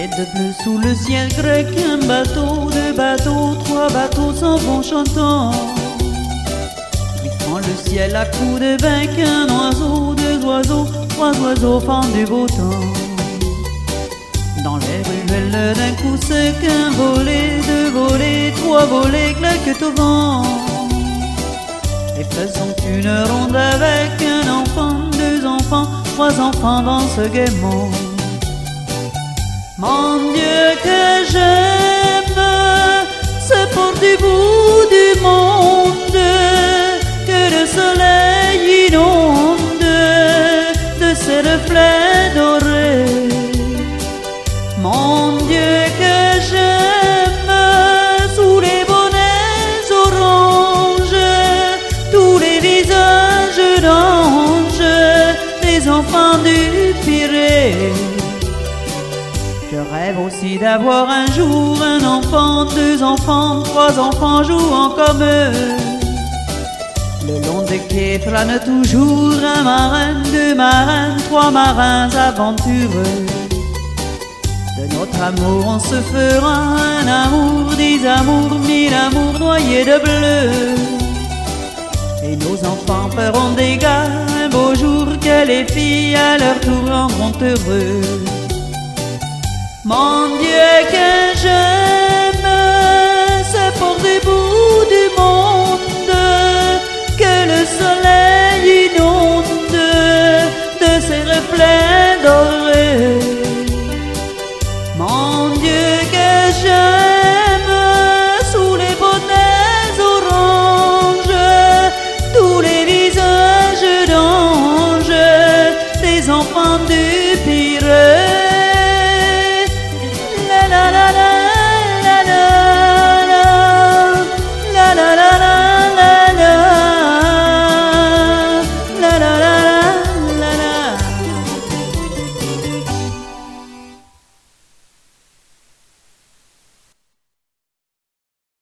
Ciel de bleu sous le ciel grec, un bateau, deux bateaux, trois bateaux s'en vont chantant. Dans le ciel à coups de bec, un oiseau, deux oiseaux, trois oiseaux fendent du beau temps. Dans les ruelles d'un coup sec, un volet, deux volets, trois volets claquent au vent. Et faisons une ronde avec un enfant, deux enfants, trois enfants dansent gaiement. Mon Dieu que j'aime ce port du bout du monde, que le soleil inonde de ses reflets dorés. Mon Dieu que j'aime sous les bonnets oranges, tous les visages d'anges, les enfants du Pirée. Je rêve aussi d'avoir un jour un enfant, deux enfants, trois enfants jouant comme eux. Le long des quais flâne toujours un marin, deux marins, trois marins aventureux. De notre amour on se fera un amour, dix amours, mille amours noyés de bleu. Et nos enfants feront des gars un beau jour que les filles à leur tour rendront heureux. Mon Dieu que j'aime ce port du bout du monde, que le soleil inonde de ses reflets dorés.